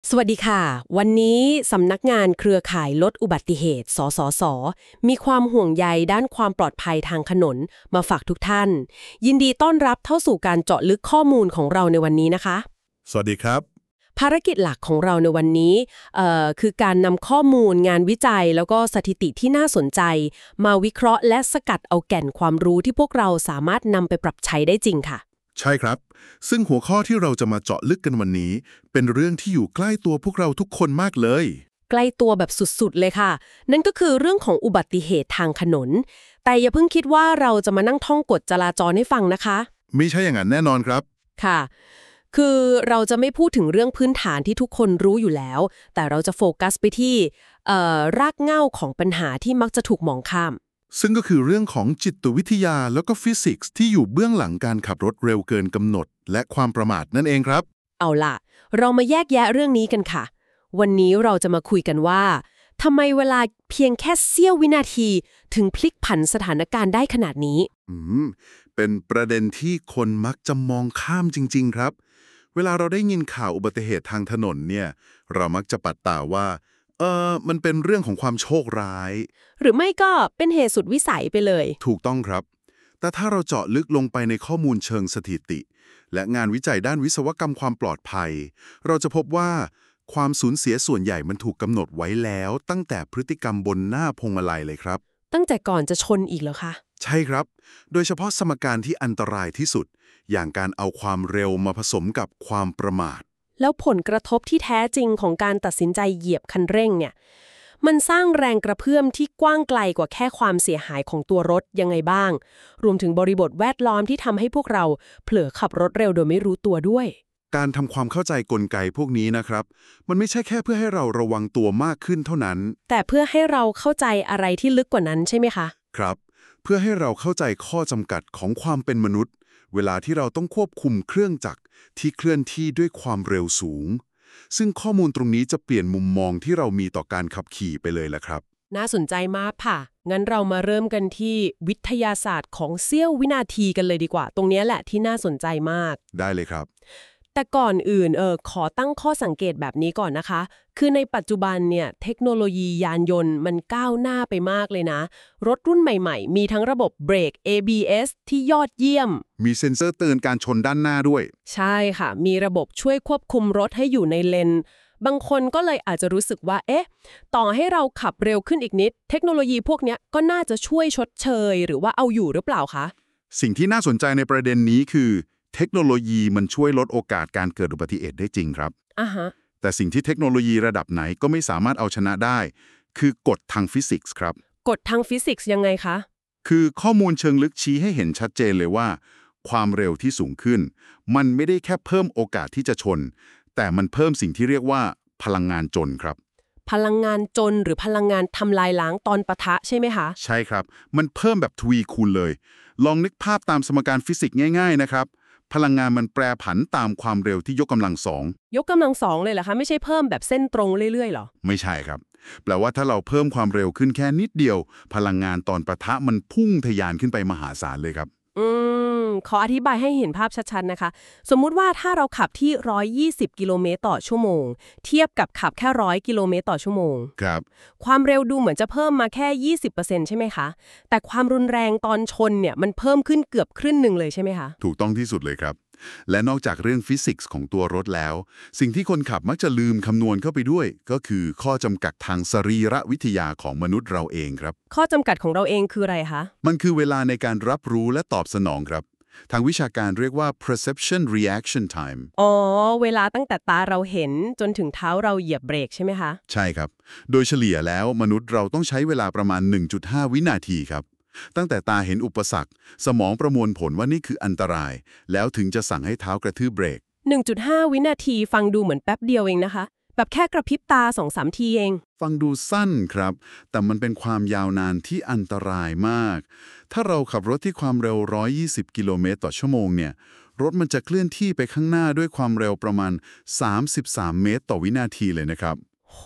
สวัสดีค่ะ วันนี้สำนักงานเครือข่ายลดอุบัติเหตุสสสมีความห่วงใยด้านความปลอดภัยทางถนนมาฝากทุกท่าน ยินดีต้อนรับเข้าสู่การเจาะลึกข้อมูลของเราในวันนี้นะคะสวัสดีครับภารกิจหลักของเราในวันนี้คือการนำข้อมูลงานวิจัยแล้วก็สถิติที่น่าสนใจมาวิเคราะห์และสกัดเอาแก่นความรู้ที่พวกเราสามารถนำไปปรับใช้ได้จริงค่ะใช่ครับซึ่งหัวข้อที่เราจะมาเจาะลึกกันวันนี้เป็นเรื่องที่อยู่ใกล้ตัวพวกเราทุกคนมากเลยใกล้ตัวแบบสุดๆเลยค่ะ นั่นก็คือเรื่องของอุบัติเหตุทางถนน แต่อย่าเพิ่งคิดว่าเราจะมานั่งท่องกฎจราจรให้ฟังนะคะไม่ใช่อย่างนั้นแน่นอนครับค่ะ คือเราจะไม่พูดถึงเรื่องพื้นฐานที่ทุกคนรู้อยู่แล้ว แต่เราจะโฟกัสไปที่รากเหง้าของปัญหาที่มักจะถูกมองข้ามซึ่งก็คือเรื่องของจิตวิทยาแล้วก็ฟิสิกส์ที่อยู่เบื้องหลังการขับรถเร็วเกินกำหนดและความประมาทนั่นเองครับเอาล่ะ เรามาแยกแยะเรื่องนี้กันค่ะ วันนี้เราจะมาคุยกันว่าทำไมเวลาเพียงแค่เสี้ยววินาทีถึงพลิกผันสถานการณ์ได้ขนาดนี้อืมเป็นประเด็นที่คนมักจะมองข้ามจริงๆครับเวลาเราได้ยินข่าวอุบัติเหตุทางถนนเนี่ยเรามักจะปัดตาว่ามันเป็นเรื่องของความโชคร้ายหรือไม่ก็เป็นเหตุสุดวิสัยไปเลยถูกต้องครับแต่ถ้าเราเจาะลึกลงไปในข้อมูลเชิงสถิติและงานวิจัยด้านวิศวกรรมความปลอดภัยเราจะพบว่าความสูญเสียส่วนใหญ่มันถูกกำหนดไว้แล้วตั้งแต่พฤติกรรมบนหน้าพวงมาลัยเลยครับตั้งแต่ก่อนจะชนอีกเหรอคะใช่ครับโดยเฉพาะสมการที่อันตรายที่สุดอย่างการเอาความเร็วมาผสมกับความประมาทแล้วผลกระทบที่แท้จริงของการตัดสินใจเหยียบคันเร่งเนี่ยมันสร้างแรงกระเพื่อมที่กว้างไกลกว่าแค่ความเสียหายของตัวรถยังไงบ้าง รวมถึงบริบทแวดล้อมที่ทำให้พวกเราเผลอขับรถเร็วโดยไม่รู้ตัวด้วยการทำความเข้าใจกลไกพวกนี้นะครับมันไม่ใช่แค่เพื่อให้เราระวังตัวมากขึ้นเท่านั้นแต่เพื่อให้เราเข้าใจอะไรที่ลึกกว่านั้นใช่ไหมคะครับเพื่อให้เราเข้าใจข้อจำกัดของความเป็นมนุษย์เวลาที่เราต้องควบคุมเครื่องจักรที่เคลื่อนที่ด้วยความเร็วสูงซึ่งข้อมูลตรงนี้จะเปลี่ยนมุมมองที่เรามีต่อการขับขี่ไปเลยแหละครับน่าสนใจมากค่ะงั้นเรามาเริ่มกันที่วิทยาศาสตร์ของเสี้ยววินาทีกันเลยดีกว่าตรงนี้แหละที่น่าสนใจมากได้เลยครับแต่ก่อนอื่นขอตั้งข้อสังเกตแบบนี้ก่อนนะคะ คือในปัจจุบันเนี่ยเทคโนโลยียานยนต์มันก้าวหน้าไปมากเลยนะ รถรุ่นใหม่ๆ มีทั้งระบบเบรก ABS ที่ยอดเยี่ยมมีเซ็นเซอร์เตือนการชนด้านหน้าด้วยใช่ค่ะ มีระบบช่วยควบคุมรถให้อยู่ในเลน บางคนก็เลยอาจจะรู้สึกว่า ต่อให้เราขับเร็วขึ้นอีกนิด เทคโนโลยีพวกเนี้ยก็น่าจะช่วยชดเชยหรือว่าเอาอยู่หรือเปล่าคะสิ่งที่น่าสนใจในประเด็นนี้คือเทคโนโลยีมันช่วยลดโอกาสการเกิดอุบัติเหตุได้จริงครับฮะแต่สิ่งที่เทคโนโลยีระดับไหนก็ไม่สามารถเอาชนะได้คือกฎทางฟิสิกส์ครับกฎทางฟิสิกส์ยังไงคะคือข้อมูลเชิงลึกชี้ให้เห็นชัดเจนเลยว่าความเร็วที่สูงขึ้นมันไม่ได้แค่เพิ่มโอกาสที่จะชนแต่มันเพิ่มสิ่งที่เรียกว่าพลังงานจนครับพลังงานจนหรือพลังงานทำลายล้างตอนปะทะใช่ไหมคะใช่ครับมันเพิ่มแบบทวีคูณเลยลองนึกภาพตามสมการฟิสิกส์ง่ายๆนะครับพลังงานมันแปรผันตามความเร็วที่ยกกำลังสองยกกำลังสองเลยเหรอคะไม่ใช่เพิ่มแบบเส้นตรงเรื่อยๆหรอไม่ใช่ครับแปลว่าถ้าเราเพิ่มความเร็วขึ้นแค่นิดเดียวพลังงานตอนปะทะมันพุ่งทะยานขึ้นไปมหาศาลเลยครับขออธิบายให้เห็นภาพชัดๆนะคะสมมุติว่าถ้าเราขับที่120กิโลเมตรต่อชั่วโมงเทียบกับขับแค่100กิโลเมตรต่อชั่วโมงครับความเร็วดูเหมือนจะเพิ่มมาแค่ 20%ใช่ไหมคะแต่ความรุนแรงตอนชนเนี่ยมันเพิ่มขึ้นเกือบครึ่งหนึ่งเลยใช่ไหมคะถูกต้องที่สุดเลยครับและนอกจากเรื่องฟิสิกส์ของตัวรถแล้วสิ่งที่คนขับมักจะลืมคำนวณเข้าไปด้วยก็คือข้อจำกัดทางสรีรวิทยาของมนุษย์เราเองครับข้อจำกัดของเราเองคืออะไรคะมันคือเวลาในการรับรู้และตอบสนองครับทางวิชาการเรียกว่า perception reaction time เวลาตั้งแต่ตาเราเห็นจนถึงเท้าเราเหยียบเบรกใช่ไหมคะใช่ครับโดยเฉลี่ยแล้วมนุษย์เราต้องใช้เวลาประมาณ 1.5 วินาทีครับตั้งแต่ตาเห็นอุปสรรคสมองประมวลผลว่านี่คืออันตรายแล้วถึงจะสั่งให้เท้ากระทืบเบรก 1.5 วินาทีฟังดูเหมือนแป๊บเดียวเองนะคะแบบแค่กระพริบตา 2-3 ทีเองฟังดูสั้นครับแต่มันเป็นความยาวนานที่อันตรายมากถ้าเราขับรถที่ความเร็ว120กิโลเมตรต่อชั่วโมงเนี่ยรถมันจะเคลื่อนที่ไปข้างหน้าด้วยความเร็วประมาณ33เมตรต่อวินาทีเลยนะครับโห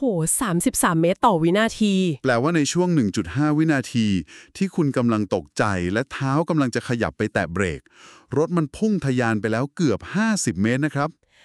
33 เมตรต่อวินาทีแปลว่าในช่วง 1.5 วินาทีที่คุณกำลังตกใจและเท้ากำลังจะขยับไปแตะเบรกรถมันพุ่งทะยานไปแล้วเกือบ50เมตรนะครับ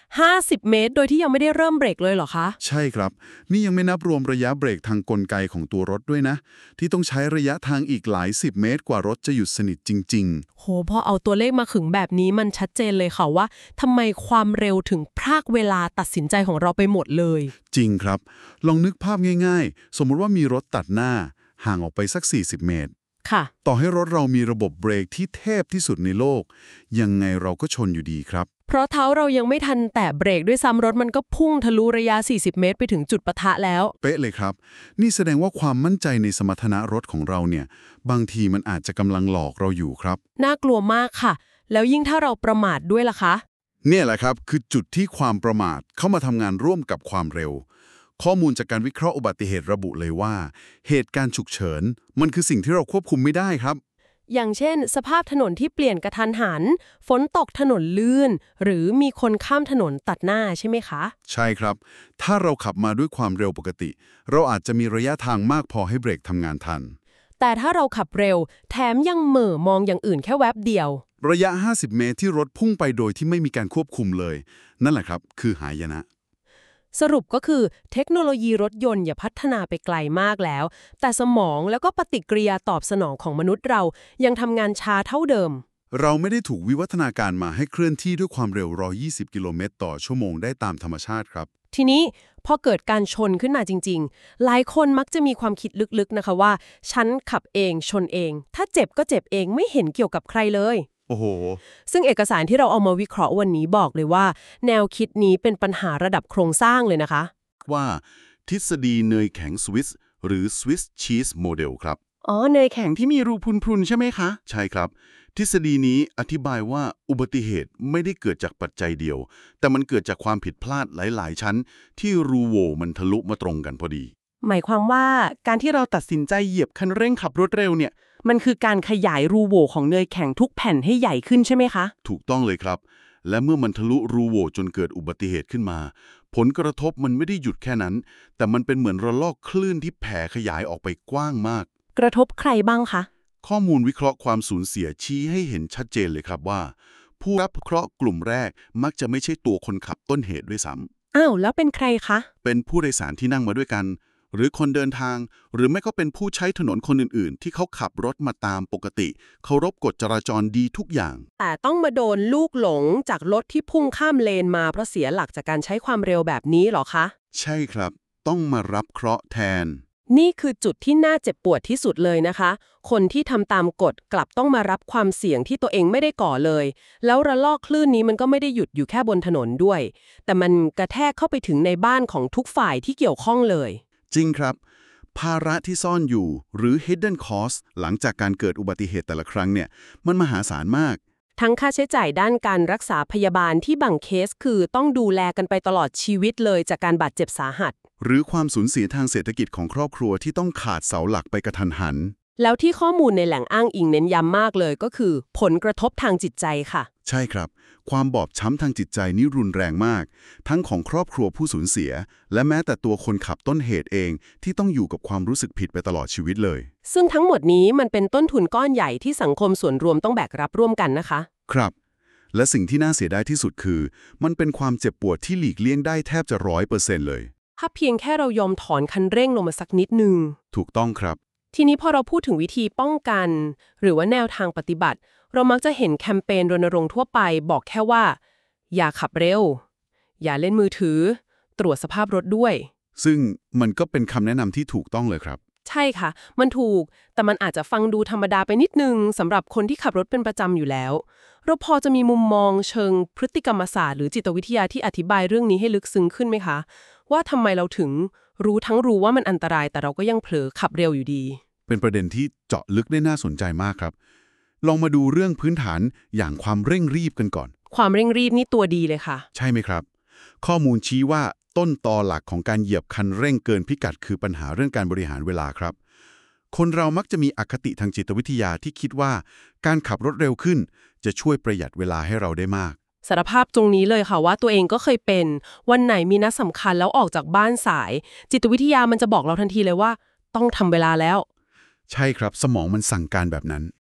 50 เมตรโดยที่ยังไม่ได้เริ่มเบรกเลยเหรอคะใช่ครับนี่ยังไม่นับรวมระยะเบรกทางกลไกของตัวรถด้วยนะที่ต้องใช้ระยะทางอีกหลาย10 เมตรกว่ารถจะหยุดสนิทจริงโหพอเอาตัวเลขมาขึงแบบนี้มันชัดเจนเลยค่ะว่าทำไมความเร็วถึงพรากเวลาตัดสินใจของเราไปหมดเลยๆ จริงครับลองนึกภาพง่ายๆ สมมุติว่ามีรถตัดหน้าห่างออกไปสัก40 เมตรค่ะต่อให้รถเรามีระบบเบรกที่เทพที่สุดในโลกยังไงเราก็ชนอยู่ดีครับเพราะเท้าเรายังไม่ทันแตะเบรกด้วยซ้ำรถมันก็พุ่งทะลุระยะ40 เมตรไปถึงจุดปะทะแล้วเป๊ะเลยครับนี่แสดงว่าความมั่นใจในสมรรถนะรถของเราเนี่ยบางทีมันอาจจะกำลังหลอกเราอยู่ครับน่ากลัวมากค่ะแล้วยิ่งถ้าเราประมาทด้วยล่ะคะเนี่ยแหละครับคือจุดที่ความประมาทเข้ามาทำงานร่วมกับความเร็วข้อมูลจากการวิเคราะห์อุบัติเหตุระบุเลยว่าเหตุการณ์ฉุกเฉินมันคือสิ่งที่เราควบคุมไม่ได้ครับอย่างเช่นสภาพถนนที่เปลี่ยนกระทันหันฝนตกถนนลื่นหรือมีคนข้ามถนนตัดหน้าใช่ไหมคะใช่ครับถ้าเราขับมาด้วยความเร็วปกติเราอาจจะมีระยะทางมากพอให้เบรกทำงานทันแต่ถ้าเราขับเร็วแถมยังเหม่อมองอย่างอื่นแค่แวบเดียวระยะ50 เมตรที่รถพุ่งไปโดยที่ไม่มีการควบคุมเลยนั่นแหละครับคือหายนะสรุปก็คือเทคโนโลยีรถยนต์อย่าพัฒนาไปไกลมากแล้วแต่สมองแล้วก็ปฏิกิริยาตอบสนองของมนุษย์เรายังทำงานช้าเท่าเดิมเราไม่ได้ถูกวิวัฒนาการมาให้เคลื่อนที่ด้วยความเร็ว120 กิโลเมตรต่อชั่วโมงได้ตามธรรมชาติครับทีนี้พอเกิดการชนขึ้นมาจริงๆหลายคนมักจะมีความคิดลึกๆนะคะว่าฉันขับเองชนเองถ้าเจ็บก็เจ็บเองไม่เห็นเกี่ยวกับใครเลยโอ้โหซึ่งเอกสารที่เราเอามาวิเคราะห์วันนี้บอกเลยว่าแนวคิดนี้เป็นปัญหาระดับโครงสร้างเลยนะคะว่าทฤษฎีเนยแข็งสวิสหรือ Swiss Cheese Model ครับอ๋อเนยแข็งที่มีรูพรุนๆใช่ไหมคะใช่ครับทฤษฎีนี้อธิบายว่าอุบัติเหตุไม่ได้เกิดจากปัจจัยเดียวแต่มันเกิดจากความผิดพลาดหลายๆชั้นที่รูโหว่มันทะลุมาตรงกันพอดีหมายความว่าการที่เราตัดสินใจเหยียบคันเร่งขับรถเร็วเนี่ยมันคือการขยายรูโหว่ของเนยแข็งทุกแผ่นให้ใหญ่ขึ้นใช่ไหมคะถูกต้องเลยครับและเมื่อมันทะลุรูโหว่จนเกิดอุบัติเหตุขึ้นมาผลกระทบมันไม่ได้หยุดแค่นั้นแต่มันเป็นเหมือนระลอกคลื่นที่แผ่ขยายออกไปกว้างมากกระทบใครบ้างคะข้อมูลวิเคราะห์ความสูญเสียชี้ให้เห็นชัดเจนเลยครับว่าผู้รับเคราะห์กลุ่มแรกมักจะไม่ใช่ตัวคนขับต้นเหตุด้วยซ้ำอ้าวแล้วเป็นใครคะเป็นผู้โดยสารที่นั่งมาด้วยกันหรือคนเดินทางหรือไม่ก็เป็นผู้ใช้ถนนคนอื่นๆที่เขาขับรถมาตามปกติเคารพกฎจราจรดีทุกอย่างแต่ต้องมาโดนลูกหลงจากรถที่พุ่งข้ามเลนมาเพราะเสียหลักจากการใช้ความเร็วแบบนี้หรอคะใช่ครับต้องมารับเคราะห์แทนนี่คือจุดที่น่าเจ็บปวดที่สุดเลยนะคะคนที่ทำตามกฎกลับต้องมารับความเสี่ยงที่ตัวเองไม่ได้ก่อเลยแล้วระลอกคลื่นนี้มันก็ไม่ได้หยุดอยู่แค่บนถนนด้วยแต่มันกระแทกเข้าไปถึงในบ้านของทุกฝ่ายที่เกี่ยวข้องเลยจริงครับภาระที่ซ่อนอยู่หรือ hidden cost หลังจากการเกิดอุบัติเหตุแต่ละครั้งเนี่ยมันมหาศาลมากทั้งค่าใช้จ่ายด้านการรักษาพยาบาลที่บางเคสคือต้องดูแลกันไปตลอดชีวิตเลยจากการบาดเจ็บสาหัสหรือความสูญเสียทางเศรษฐกิจของครอบครัวที่ต้องขาดเสาหลักไปกระทันหันแล้วที่ข้อมูลในแหล่งอ้างอิงเน้นย้ำมากเลยก็คือผลกระทบทางจิตใจค่ะใช่ครับความบอบช้ำทางจิตใจนี่รุนแรงมากทั้งของครอบครัวผู้สูญเสียและแม้แต่ตัวคนขับต้นเหตุเองที่ต้องอยู่กับความรู้สึกผิดไปตลอดชีวิตเลยซึ่งทั้งหมดนี้มันเป็นต้นทุนก้อนใหญ่ที่สังคมส่วนรวมต้องแบกรับร่วมกันนะคะครับและสิ่งที่น่าเสียดายที่สุดคือมันเป็นความเจ็บปวดที่หลีกเลี่ยงได้แทบจะ100%เลยถ้าเพียงแค่เรายอมถอนคันเร่งลงมาสักนิดนึงถูกต้องครับทีนี้พอเราพูดถึงวิธีป้องกันหรือว่าแนวทางปฏิบัติเรามักจะเห็นแคมเปญรณรงค์ทั่วไปบอกแค่ว่าอย่าขับเร็วอย่าเล่นมือถือตรวจสภาพรถด้วยซึ่งมันก็เป็นคำแนะนำที่ถูกต้องเลยครับใช่ค่ะมันถูกแต่มันอาจจะฟังดูธรรมดาไปนิดนึงสำหรับคนที่ขับรถเป็นประจำอยู่แล้วเราพอจะมีมุมมองเชิงพฤติกรรมศาสตร์หรือจิตวิทยาที่อธิบายเรื่องนี้ให้ลึกซึ้งขึ้นไหมคะว่าทำไมเราถึงรู้ว่ามันอันตรายแต่เราก็ยังเผลอขับเร็วอยู่ดีเป็นประเด็นที่เจาะลึกได้น่าสนใจมากครับลองมาดูเรื่องพื้นฐานอย่างความเร่งรีบกันก่อนความเร่งรีบนี่ตัวดีเลยค่ะใช่ไหมครับข้อมูลชี้ว่าต้นตอหลักของการเหยียบคันเร่งเกินพิกัดคือปัญหาเรื่องการบริหารเวลาครับคนเรามักจะมีอคติทางจิตวิทยาที่คิดว่าการขับรถเร็วขึ้นจะช่วยประหยัดเวลาให้เราได้มากสารภาพตรงนี้เลยค่ะว่าตัวเองก็เคยเป็นวันไหนมีนัดสำคัญแล้วออกจากบ้านสายจิตวิทยามันจะบอกเราทันทีเลยว่าต้องทำเวลาแล้วใช่ครับสมองมันสั่งการแบบนั้น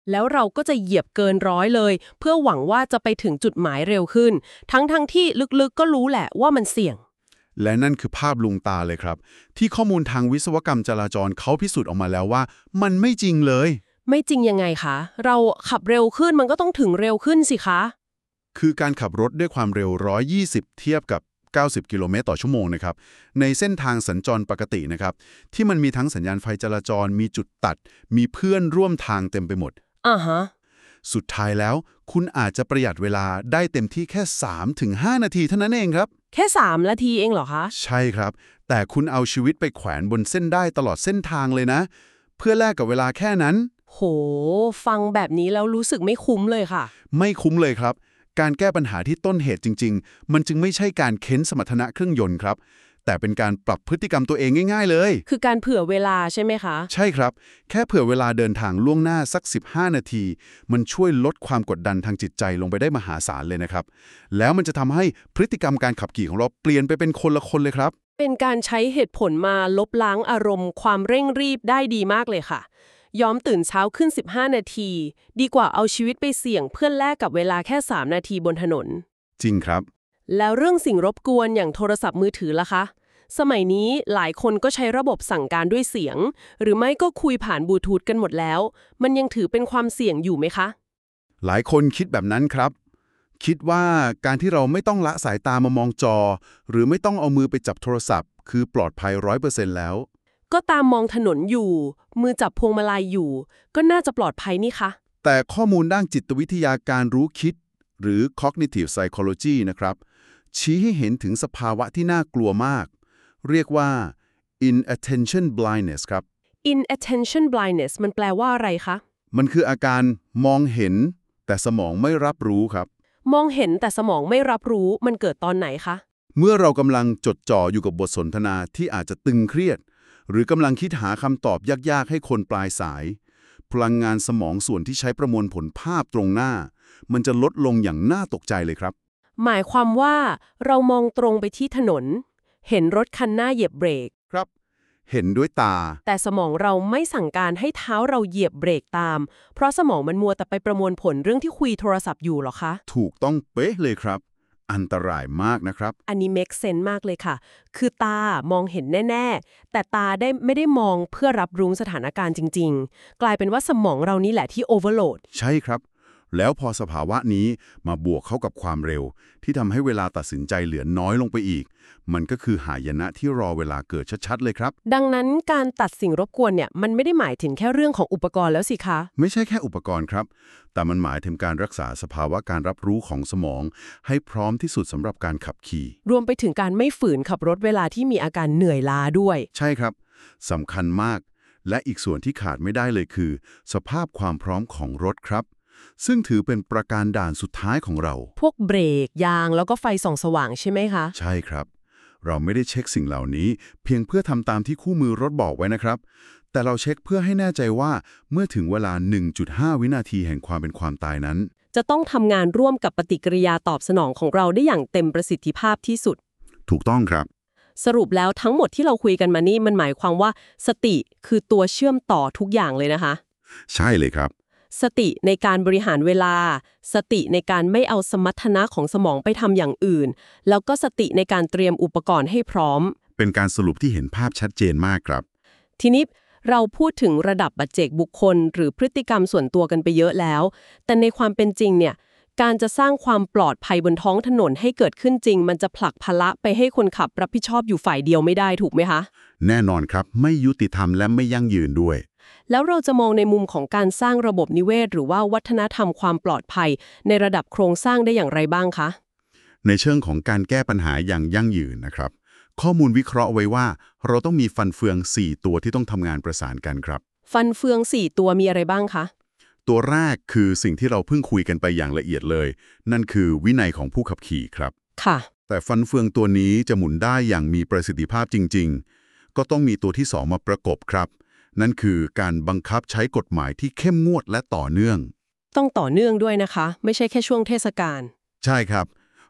แล้วเราก็จะเหยียบเกินร้อยเลย เพื่อหวังว่าจะไปถึงจุดหมายเร็วขึ้น ทั้งที่ลึกๆก็รู้แหละว่ามันเสี่ยงและนั่นคือภาพลวงตาเลยครับที่ข้อมูลทางวิศวกรรมจราจรเขาพิสูจน์ออกมาแล้วว่ามันไม่จริงเลยไม่จริงยังไงคะเราขับเร็วขึ้นมันก็ต้องถึงเร็วขึ้นสิคะคือการขับรถด้วยความเร็ว120เทียบกับ90กิโลเมตรต่อชั่วโมงนะครับในเส้นทางสัญจรปกตินะครับที่มันมีทั้งสัญญาณไฟจราจรมีจุดตัด มีเพื่อนร่วมทางเต็มไปหมดฮะสุดท้ายแล้วคุณอาจจะประหยัดเวลาได้เต็มที่แค่ 3-5 นาทีเท่านั้นเองครับแค่3 นาทีเองเหรอคะใช่ครับแต่คุณเอาชีวิตไปแขวนบนเส้นได้ตลอดเส้นทางเลยนะเพื่อแลกกับเวลาแค่นั้นโหฟังแบบนี้แล้วรู้สึกไม่คุ้มเลยค่ะไม่คุ้มเลยครับการแก้ปัญหาที่ต้นเหตุจริงๆมันจึงไม่ใช่การเค้นสมรรถนะเครื่องยนต์ครับแต่เป็นการปรับพฤติกรรมตัวเองง่ายๆเลยคือการเผื่อเวลาใช่ไหมคะใช่ครับแค่เผื่อเวลาเดินทางล่วงหน้าสัก15นาทีมันช่วยลดความกดดันทางจิตใจลงไปได้มหาศาลเลยนะครับแล้วมันจะทำให้พฤติกรรมการขับขี่ของเราเปลี่ยนไปเป็นคนละคนเลยครับเป็นการใช้เหตุผลมาลบล้างอารมณ์ความเร่งรีบได้ดีมากเลยค่ะยอมตื่นเช้าขึ้น15นาทีดีกว่าเอาชีวิตไปเสี่ยงเพื่อแลกกับเวลาแค่3นาทีบนถนนจริงครับแล้วเรื่องสิ่งรบกวนอย่างโทรศัพท์มือถือล่ะคะสมัยนี้หลายคนก็ใช้ระบบสั่งการด้วยเสียงหรือไม่ก็คุยผ่านบลูทูธกันหมดแล้วมันยังถือเป็นความเสี่ยงอยู่ไหมคะหลายคนคิดแบบนั้นครับคิดว่าการที่เราไม่ต้องละสายตามามองจอหรือไม่ต้องเอามือไปจับโทรศัพท์คือปลอดภัย100%แล้วก็ตามมองถนนอยู่มือจับพวงมาลัยอยู่ก็น่าจะปลอดภัยนี่คะแต่ข้อมูลด้านจิตวิทยาการรู้คิดหรือ cognitive psychology นะครับชี้ให้เห็นถึงสภาวะที่น่ากลัวมากเรียกว่า inattention blindness ครับ inattention blindness มันแปลว่าอะไรคะมันคืออาการมองเห็นแต่สมองไม่รับรู้ครับมองเห็นแต่สมองไม่รับรู้มันเกิดตอนไหนคะเมื่อเรากำลังจดจ่ออยู่กับบทสนทนาที่อาจจะตึงเครียดหรือกำลังคิดหาคำตอบยากๆให้คนปลายสายพลังงานสมองส่วนที่ใช้ประมวลผลภาพตรงหน้ามันจะลดลงอย่างน่าตกใจเลยครับหมายความว่าเรามองตรงไปที่ถนนเห็นรถคันหน้าเหยียบเบรกครับเห็นด้วยตาแต่สมองเราไม่สั่งการให้เท้าเราเหยียบเบรกตามเพราะสมองมันมัวแต่ไปประมวลผลเรื่องที่คุยโทรศัพท์อยู่หรอคะถูกต้องเป๊ะเลยครับอันตรายมากนะครับอันนี้ make sense มากเลยค่ะคือตามองเห็นแน่ๆแต่ตาไม่ได้มองเพื่อรับรู้สถานการณ์จริงๆกลายเป็นว่าสมองเรานี่แหละที่ overload ใช่ครับแล้วพอสภาวะนี้มาบวกเข้ากับความเร็วที่ทำให้เวลาตัดสินใจเหลือน้อยลงไปอีกมันก็คือหายนะที่รอเวลาเกิดชัดๆเลยครับดังนั้นการตัดสิ่งรบกวนเนี่ยมันไม่ได้หมายถึงแค่เรื่องของอุปกรณ์แล้วสิคะไม่ใช่แค่อุปกรณ์ครับแต่มันหมายถึงการรักษาสภาวะการรับรู้ของสมองให้พร้อมที่สุดสำหรับการขับขี่รวมไปถึงการไม่ฝืนขับรถเวลาที่มีอาการเหนื่อยล้าด้วยใช่ครับสำคัญมากและอีกส่วนที่ขาดไม่ได้เลยคือสภาพความพร้อมของรถครับซึ่งถือเป็นประการด่านสุดท้ายของเราพวกเบรกยางแล้วก็ไฟส่องสว่างใช่ไหมคะใช่ครับเราไม่ได้เช็คสิ่งเหล่านี้เพียงเพื่อทำตามที่คู่มือรถบอกไว้นะครับแต่เราเช็คเพื่อให้แน่ใจว่าเมื่อถึงเวลา 1.5 วินาทีแห่งความเป็นความตายนั้นจะต้องทำงานร่วมกับปฏิกิริยาตอบสนองของเราได้อย่างเต็มประสิทธิภาพที่สุดถูกต้องครับสรุปแล้วทั้งหมดที่เราคุยกันมานี่มันหมายความว่าสติคือตัวเชื่อมต่อทุกอย่างเลยนะคะใช่เลยครับสติในการบริหารเวลาสติในการไม่เอาสมรรถนะของสมองไปทำอย่างอื่นแล้วก็สติในการเตรียมอุปกรณ์ให้พร้อมเป็นการสรุปที่เห็นภาพชัดเจนมากครับทีนี้เราพูดถึงระดับปัจเจกบุคคลหรือพฤติกรรมส่วนตัวกันไปเยอะแล้วแต่ในความเป็นจริงเนี่ยการจะสร้างความปลอดภัยบนท้องถนนให้เกิดขึ้นจริงมันจะผลักภาระไปให้คนขับรับผิดชอบอยู่ฝ่ายเดียวไม่ได้ถูกไหมคะแน่นอนครับไม่ยุติธรรมและไม่ยั่งยืนด้วยแล้วเราจะมองในมุมของการสร้างระบบนิเวศหรือว่าวัฒนธรรมความปลอดภัยในระดับโครงสร้างได้อย่างไรบ้างคะในเชิงของการแก้ปัญหาอย่างยั่งยืนนะครับข้อมูลวิเคราะห์ไว้ว่าเราต้องมีฟันเฟือง4ตัวที่ต้องทำงานประสานกันครับฟันเฟือง4ตัวมีอะไรบ้างคะตัวแรกคือสิ่งที่เราเพิ่งคุยกันไปอย่างละเอียดเลยนั่นคือวินัยของผู้ขับขี่ครับค่ะแต่ฟันเฟืองตัวนี้จะหมุนได้อย่างมีประสิทธิภาพจริงๆก็ต้องมีตัวที่2มาประกบครับนั่นคือการบังคับใช้กฎหมายที่เข้มงวดและต่อเนื่องต้องต่อเนื่องด้วยนะคะไม่ใช่แค่ช่วงเทศกาลใช่ครับ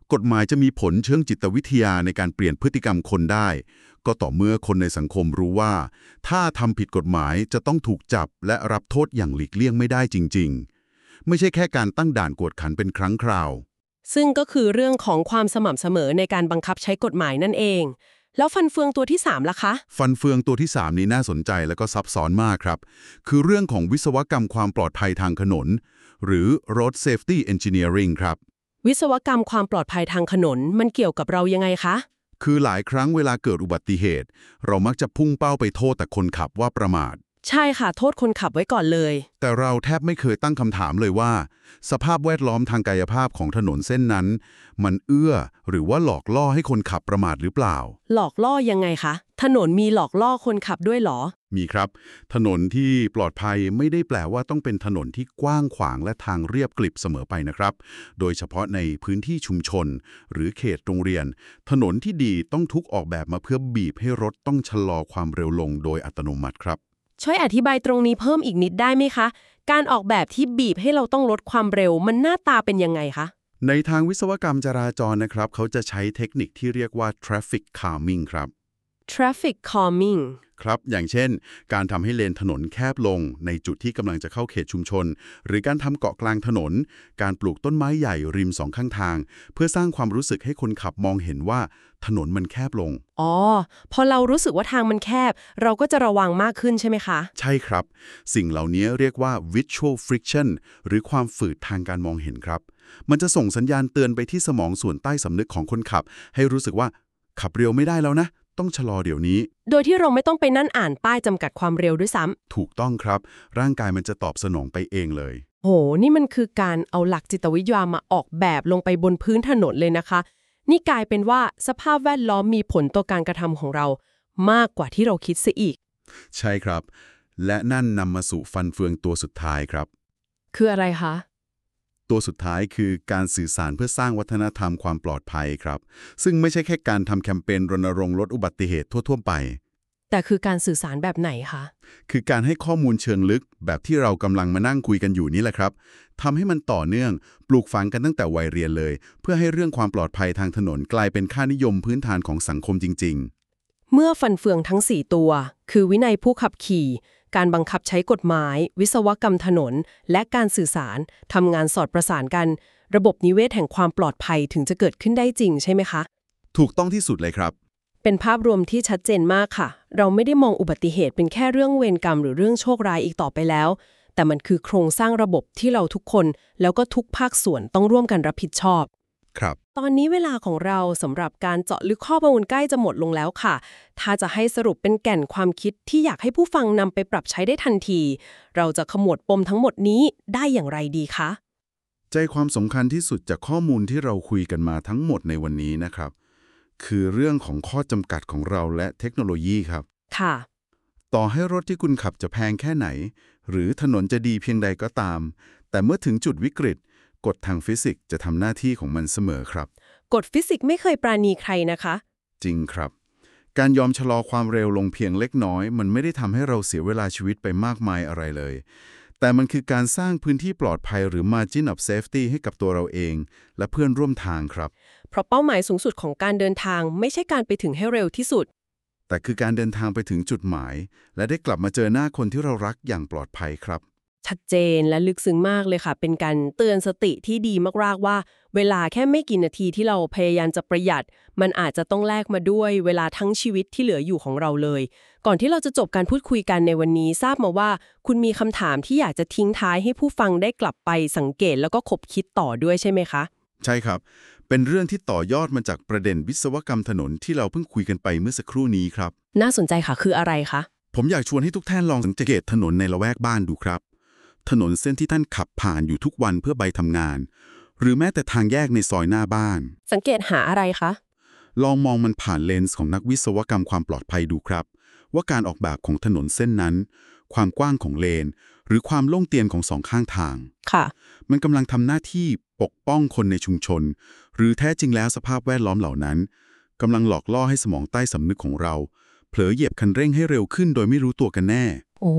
กฎหมายจะมีผลเชิงจิตวิทยาในการเปลี่ยนพฤติกรรมคนได้ ก็ต่อเมื่อคนในสังคมรู้ว่า ถ้าทำผิดกฎหมายจะต้องถูกจับและรับโทษอย่างหลีกเลี่ยงไม่ได้จริงๆ ไม่ใช่แค่การตั้งด่านกวดขันเป็นครั้งคราวซึ่งก็คือเรื่องของความสม่ำเสมอในการบังคับใช้กฎหมายนั่นเอง แล้วฟันเฟืองตัวที่3ล่ะคะฟันเฟืองตัวที่ 3 นี้น่าสนใจและก็ซับซ้อนมากครับ คือเรื่องของวิศวกรรมความปลอดภัยทางถนน หรือ Road Safety Engineering ครับวิศวกรรมความปลอดภัยทางถนนมันเกี่ยวกับเรายังไงคะคือหลายครั้งเวลาเกิดอุบัติเหตุ เรามักจะพุ่งเป้าไปโทษแต่คนขับว่าประมาทใช่ค่ะ โทษคนขับไว้ก่อนเลยแต่เราแทบไม่เคยตั้งคำถามเลยว่า สภาพแวดล้อมทางกายภาพของถนนเส้นนั้น มันเอื้อหรือว่าหลอกล่อให้คนขับประมาทหรือเปล่าหลอกล่อยังไงคะ ถนนมีหลอกล่อคนขับด้วยเหรอมีครับ ถนนที่ปลอดภัยไม่ได้แปลว่าต้องเป็นถนนที่กว้างขวางและทางเรียบกริบเสมอไปนะครับ โดยเฉพาะในพื้นที่ชุมชน หรือเขตโรงเรียน ถนนที่ดีต้องถูกออกแบบมาเพื่อบีบให้รถต้องชะลอความเร็วลงโดยอัตโนมัติครับช่วยอธิบายตรงนี้เพิ่มอีกนิดได้ไหมคะ การออกแบบที่บีบให้เราต้องลดความเร็วมันหน้าตาเป็นยังไงคะในทางวิศวกรรมจราจรนะครับเขาจะใช้เทคนิคที่เรียกว่า traffic calming ครับ traffic calming ครับอย่างเช่น การทำให้เลนถนนแคบลงในจุดที่กำลังจะเข้าเขตชุมชน หรือการทำเกาะกลางถนน การปลูกต้นไม้ใหญ่ริมสองข้างทาง เพื่อสร้างความรู้สึกให้คนขับมองเห็นว่าถนนมันแคบลงอ๋อ พอเรารู้สึกว่าทางมันแคบ เราก็จะระวังมากขึ้นใช่ไหมคะใช่ครับ สิ่งเหล่านี้เรียกว่า visual friction หรือความฝืดทางการมองเห็นครับ มันจะส่งสัญญาณเตือนไปที่สมองส่วนใต้สำนึกของคนขับ ให้รู้สึกว่าขับเร็วไม่ได้แล้วนะ ต้องชะลอเดี๋ยวนี้โดยที่เราไม่ต้องไปนั่นอ่านป้ายจำกัดความเร็วด้วยซ้ำถูกต้องครับ ร่างกายมันจะตอบสนองไปเองเลยโห นี่มันคือการเอาหลักจิตวิทยามาออกแบบลงไปบนพื้นถนนเลยนะคะ นี่กลายเป็นว่าสภาพแวดล้อมมีผลต่อการกระทำของเรา มากกว่าที่เราคิดซะอีกใช่ครับ และนั่นนำมาสู่ฟันเฟืองตัวสุดท้ายครับคืออะไรคะตัวสุดท้ายคือการสื่อสารเพื่อสร้างวัฒนธรรมความปลอดภัยครับ ซึ่งไม่ใช่แค่การทำแคมเปญรณรงค์ลดอุบัติเหตุทั่วๆไปแต่คือการสื่อสารแบบไหนคะคือการให้ข้อมูลเชิงลึกแบบที่เรากำลังมานั่งคุยกันอยู่นี่แหละครับทำให้มันต่อเนื่องปลูกฝังกันตั้งแต่วัยเรียนเลย เพื่อให้เรื่องความปลอดภัยทางถนนกลายเป็นค่านิยมพื้นฐานของสังคมจริงเมื่อฟันเฟืองทั้ง 4 ตัว คือวินัยผู้ขับขี่ การบังคับใช้กฎหมาย วิศวกรรมถนน และการสื่อสารทำงานสอดประสานกัน ระบบนิเวศแห่งความปลอดภัยถึงจะเกิดขึ้นได้จริงใช่ไหมคะๆ ถูกต้องที่สุดเลยครับเป็นภาพรวมที่ชัดเจนมากค่ะ เราไม่ได้มองอุบัติเหตุเป็นแค่เรื่องเวรกรรมหรือเรื่องโชคร้ายอีกต่อไปแล้ว แต่มันคือโครงสร้างระบบที่เราทุกคนแล้วก็ทุกภาคส่วนต้องร่วมกันรับผิดชอบครับตอนนี้เวลาของเราสำหรับการเจาะลึกข้อมูลใกล้จะหมดลงแล้วค่ะ ถ้าจะให้สรุปเป็นแก่นความคิดที่อยากให้ผู้ฟังนำไปปรับใช้ได้ทันที เราจะขมวดปมทั้งหมดนี้ได้อย่างไรดีคะใจความสำคัญที่สุดจากข้อมูลที่เราคุยกันมาทั้งหมดในวันนี้นะครับ คือเรื่องของข้อจำกัดของเราและเทคโนโลยีครับค่ะต่อให้รถที่คุณขับจะแพงแค่ไหน หรือถนนจะดีเพียงใดก็ตาม แต่เมื่อถึงจุดวิกฤตกฎทางฟิสิกส์จะทำหน้าที่ของมันเสมอครับกฎฟิสิกส์ไม่เคยปราณีใครนะคะจริงครับ การยอมชะลอความเร็วลงเพียงเล็กน้อย มันไม่ได้ทำให้เราเสียเวลาชีวิตไปมากมายอะไรเลย แต่มันคือการสร้างพื้นที่ปลอดภัยหรือ margin of safety ให้กับตัวเราเอง และเพื่อนร่วมทางครับเพราะเป้าหมายสูงสุดของการเดินทางไม่ใช่การไปถึงให้เร็วที่สุดแต่คือการเดินทางไปถึงจุดหมาย และได้กลับมาเจอหน้าคนที่เรารักอย่างปลอดภัยครับชัดเจนและลึกซึ้งมากเลยค่ะ เป็นการเตือนสติที่ดีมากๆว่า เวลาแค่ไม่กี่นาทีที่เราพยายามจะประหยัด มันอาจจะต้องแลกมาด้วยเวลาทั้งชีวิตที่เหลืออยู่ของเราเลย ก่อนที่เราจะจบการพูดคุยกันในวันนี้ทราบมาว่า คุณมีคำถามที่อยากจะทิ้งท้ายให้ผู้ฟังได้กลับไปสังเกตแล้วก็คบคิดต่อด้วยใช่ไหมคะใช่ครับ เป็นเรื่องที่ต่อยอดมาจากประเด็นวิศวกรรมถนนที่เราเพิ่งคุยกันไปเมื่อสักครู่นี้ครับน่าสนใจค่ะคืออะไรคะผมอยากชวนให้ทุกท่านลองสังเกตถนนในละแวกบ้านดูครับ ถนนเส้นที่ท่านขับผ่านอยู่ทุกวันเพื่อไปทำงาน หรือแม้แต่ทางแยกในซอยหน้าบ้านสังเกตหาอะไรคะลองมองมันผ่านเลนส์ของนักวิศวกรรมความปลอดภัยดูครับ ว่าการออกแบบของถนนเส้นนั้น ความกว้างของเลน หรือความโล่งเตียนของสองข้างทางค่ะมันกำลังทำหน้าที่ปกป้องคนในชุมชน หรือแท้จริงแล้วสภาพแวดล้อมเหล่านั้นกำลังหลอกล่อให้สมองใต้สำนึกของเรา เผลอเหยียบคันเร่งให้เร็วขึ้นโดยไม่รู้ตัวกันแน่โอ้โห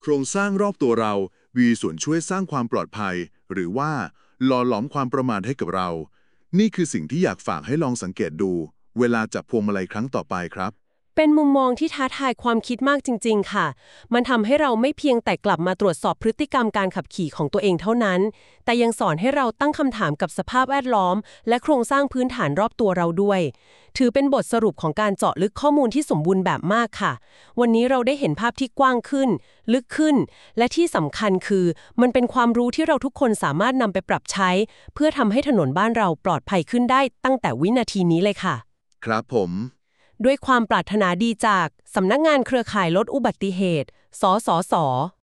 โครงสร้างรอบตัวเรามีส่วนช่วยสร้างความปลอดภัย หรือว่าหล่อหลอมความประมาทให้กับเรา นี่คือสิ่งที่อยากฝากให้ลองสังเกตดู เวลาจับพวงมาลัยครั้งต่อไปครับเป็นมุมมองที่ท้าทายความคิดมากจริงๆค่ะ มันทำให้เราไม่เพียงแต่กลับมาตรวจสอบพฤติกรรมการขับขี่ของตัวเองเท่านั้น แต่ยังสอนให้เราตั้งคำถามกับสภาพแวดล้อม และโครงสร้างพื้นฐานรอบตัวเราด้วย ถือเป็นบทสรุปของการเจาะลึกข้อมูลที่สมบูรณ์แบบมากค่ะ วันนี้เราได้เห็นภาพที่กว้างขึ้น ลึกขึ้น และที่สำคัญคือ มันเป็นความรู้ที่เราทุกคนสามารถนำไปปรับใช้ เพื่อทำให้ถนนบ้านเราปลอดภัยขึ้นได้ตั้งแต่วินาทีนี้เลยค่ะครับผมด้วยความปรารถนาดีจากสำนักงานเครือข่ายลดอุบัติเหตุ สสส